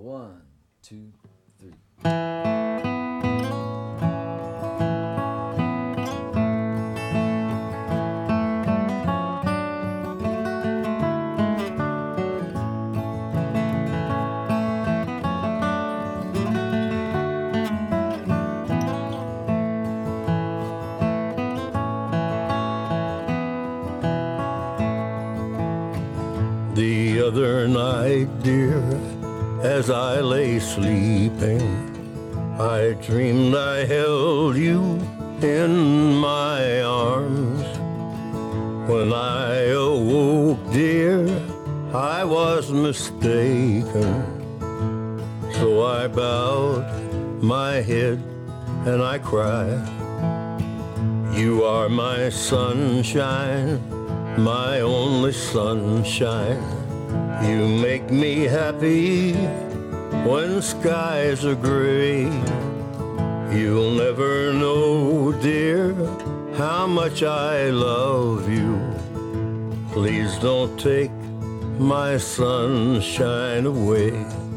One, two, three. The other night, dear, as I lay sleeping, I dreamed I held you in my arms. When I awoke, dear, I was mistaken. So I bowed my head and I cried. You are my sunshine, my only sunshine. You make me happy when skies are gray. You'll never know, dear, how much I love you. Please don't take my sunshine away.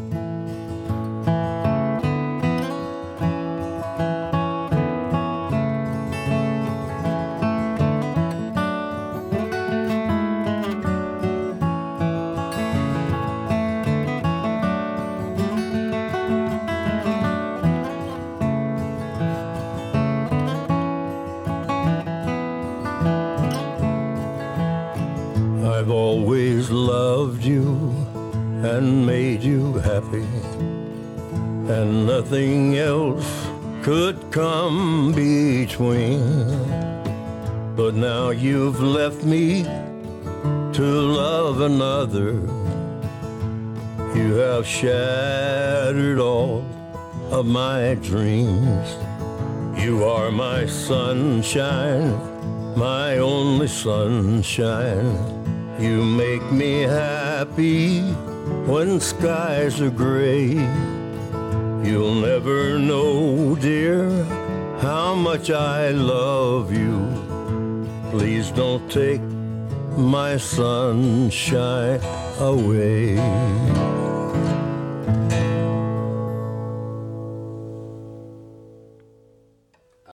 I've always loved you and made you happy, and nothing else could come between. But now you've left me to love another. You have shattered all of my dreams. You are my sunshine, my only sunshine. You make me happy when skies are gray. You'll never know, dear, how much I love you. Please don't take my sunshine away.